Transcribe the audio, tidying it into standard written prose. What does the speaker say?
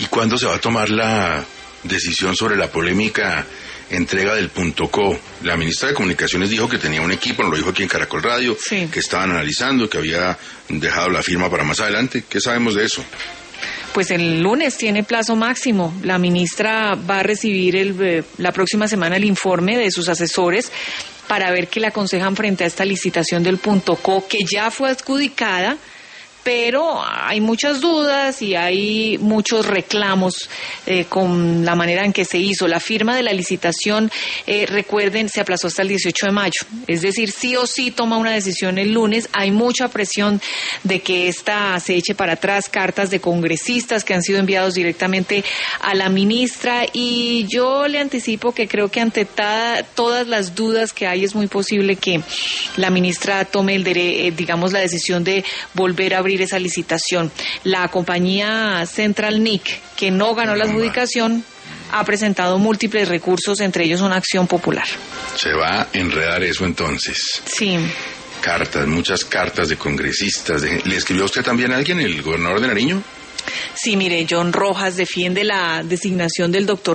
cuándo se va a tomar la decisión sobre la polémica entrega del .co? La ministra de Comunicaciones dijo que tenía un equipo, nos lo dijo aquí en Caracol Radio, sí, que estaban analizando, que había dejado la firma para más adelante. ¿Qué sabemos de eso? Pues el lunes tiene plazo máximo. La ministra va a recibir la próxima semana el informe de sus asesores para ver qué le aconsejan frente a esta licitación del .co, que ya fue adjudicada, pero hay muchas dudas y hay muchos reclamos con la manera en que se hizo. La firma de la licitación, recuerden, se aplazó hasta el 18 de mayo. Es decir, sí o sí toma una decisión el lunes. Hay mucha presión de que esta se eche para atrás, cartas de congresistas que han sido enviados directamente a la ministra, y yo le anticipo que creo que ante todas las dudas que hay es muy posible que la ministra tome la decisión de volver a abrir esa licitación. La compañía Central NIC, que no ganó la adjudicación, ha presentado múltiples recursos, entre ellos una acción popular. Se va a enredar eso entonces. Sí. Cartas, muchas cartas de congresistas. ¿Le escribió a usted también a alguien, el gobernador de Nariño? Sí, mire, John Rojas defiende la designación del doctor